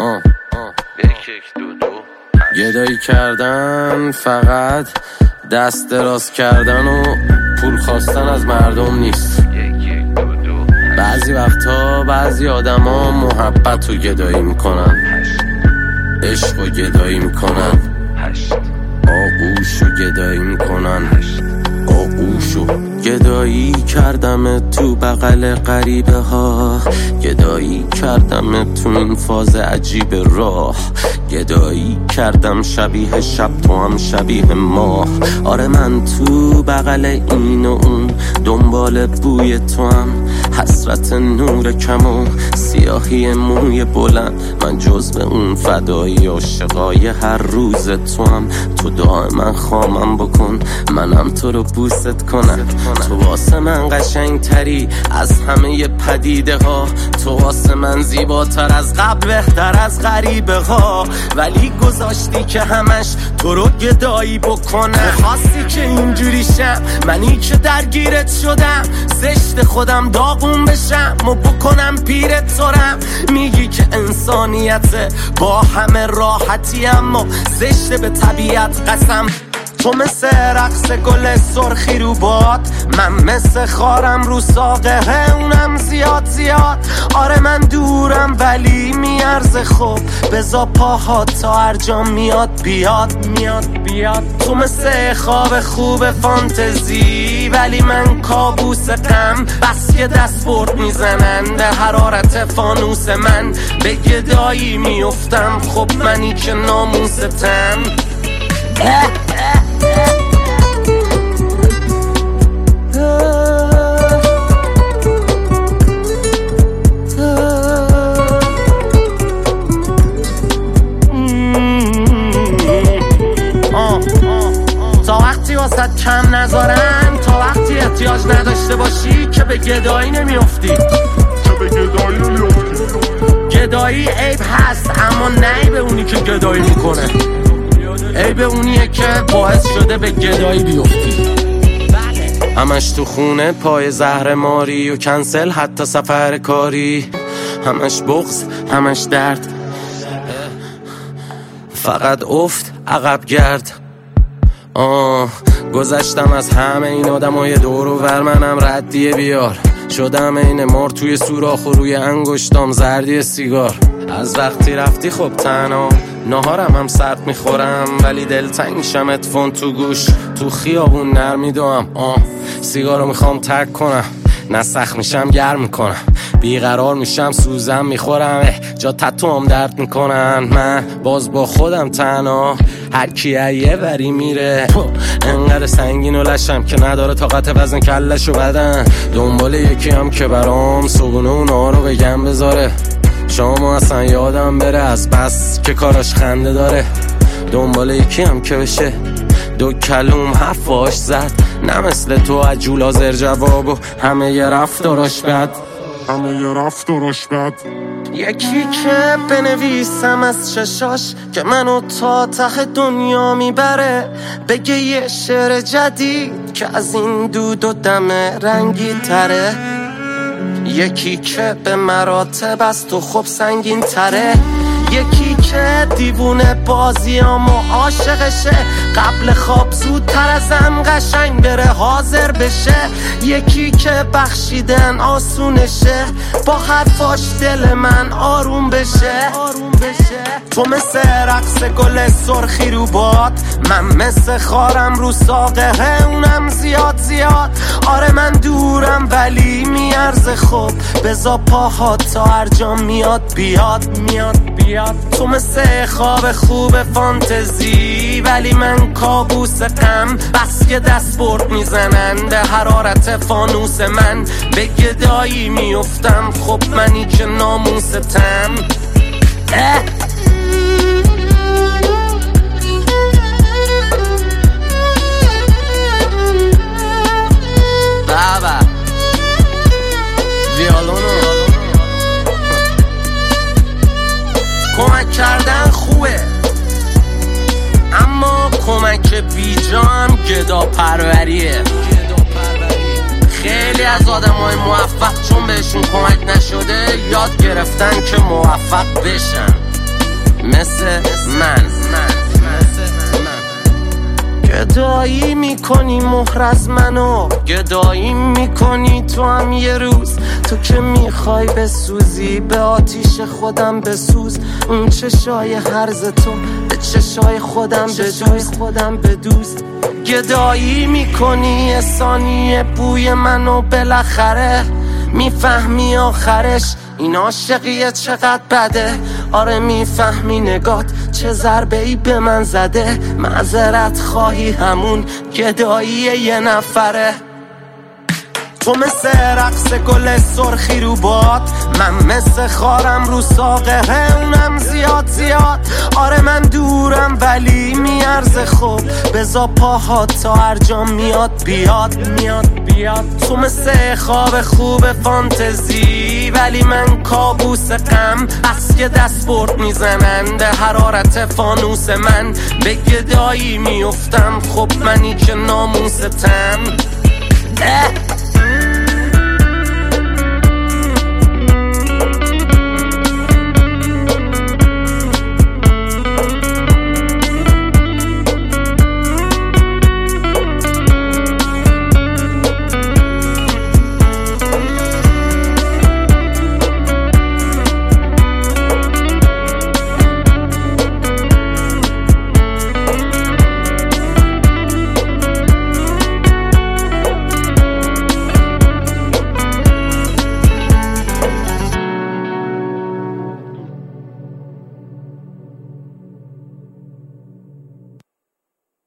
گدایی کردن فقط دست دراز کردن و پول خواستن از مردم نیست. بعضی وقتا بعضی آدما محبت رو گدایی میکنن، عشق رو گدایی میکنن، آغوش رو گدایی میکنن. آغوشو گدایی کردم تو بغل غریبه ها، گدایی کردم تو این فاز عجیب راه، گدایی کردم شبیه شب تو هم شبیه ماه. آره من تو بغل این و اون دنبال بوی تو هم، حسرت نور کم و سیاهی موی بلند. من جزو اون فدایی عاشقای هر روز تو هم. تو دائما خامم بکن منم تو رو بوست کنم. تو واسه من قشنگ تری از همه پدیده ها، تو واسه من زیباتر از قبل بهتر از غریبه ها. ولی گذاشتی که همش تو رو گدایی بکنم، خواستی که اینجوری شم منی که درگیرت شدم. زشت خودم داغون بشم و بکنم پیرت ترم. میگی که انسانیته با همه راحتی، اما زشت به طبیعت قسم. تو مثل رقص گل سرخی رو باد، من مثل خارم رو ساقه اونم زیاد زیاد. آره من دورم ولی میارزه خوب، بزا پاها تا هر جا میاد بیاد میاد بیاد. تو مثل خواب خوب فانتزی ولی من کابوس غم. بس که دست برد میزنن به حرارت فانوس من، به گدایی میفتم. خب منی که ناموستم. تا وقتی واسد کم نذارم، تا وقتی احتیاج نداشته باشی که به گدایی نمیافتی. گدایی عیب هست اما نه به اونی که گدایی میکنه، عیب اونیه که باعث شده به گدایی بیفتی. همش تو خونه پای زهر ماری و کنسل حتی سفر کاری. همش بغض همش درد، فقط افت عقب گرد. گذشتم از همه این آدمای دور و ور، منم ردیه بیار. شدم این مار توی سوراخ و روی انگشتام زردی سیگار. از وقتی رفتی خب تنها نهارم هم سرد میخورم، ولی دلتنگ میشم اتفون تو گوش. تو خیابون نرمیدوام سیگارو میخوام ترک کنم، نه سخت میشم گرم میکنم، بیقرار میشم سوزم میخورم، جا تتوام درد میکنن. من باز با خودم تنها، هر کی یه وری میره. انقدر سنگین و لشم که نداره طاقت وزن کلشو بدن. دنبال یکی هم که برام صبونه و نارو بگم بذاره. شما اصلا یادم بره از بس که کاراش خنده داره. دنبال یکی هم که بشه دو کلوم حرفاش زد، نه مثل تو عجول آزر جواب و همه یه رفتاراش بد. یکی که بنویسم از چشاش که منو تا ته دنیا میبره، بگه یه شعر جدید که از این دود و دم رنگی تره. یکی که به مراتب است و خب سنگین تره. یکی که دیوونه بازیام و عاشقشه، قبل خواب زودتر ازم قشنگ بره حاضر بشه. یکی که بخشیدن آسونشه، با حرفاش دل من آروم بشه. تو مثل رقص گل سرخی رو باد، من مثل خارم رو ساقه اونم زیاد زیاد. آره من دورم ولی میارزه خوب، بزا پاها تا هر جا میاد بیاد میاد بیاد. تو مثل خواب خوب فانتزی ولی من کابوس غم. بس که دست برد میزنن به حرارت فانوس من، به گدایی میفتم. خب منی که ناموستم. بابا ویالونو کمک کردن خوبه، اما کمک بیجان گدا پروریه. خیلی از آدمای موفق چون بهشون کمک نشده یاد گرفتن که موفق بشن. مثل من گدایی میکنی مهر از منو، گدایی میکنی تو هم یه روز. تو که میخوای بسوزی به آتیش خودم بسوز. اون چشای هرز تو به چشای خودم بدوز. گدایی میکنی یه ثانیه بوی منو، بالاخره میفهمی آخرش این عاشقیه چقدر بده. آره میفهمی نگات چه ضربه‌ای به من زده. معذرت خواهی همون گدایی یه نفره. تو مثل رقص گل سرخی رو باد، من مثل خارم رو ساقه اونم زیاد. آره من دورم ولی میارزه. خوب بزا پاهات تا هر جا میاد بیاد. تو مثل خواب خوب فانتزی ولی من کابوس غم. بس که دست برد میزنن به حرارت فانوس من. به گدایی میفتم خب منی که ناموستم.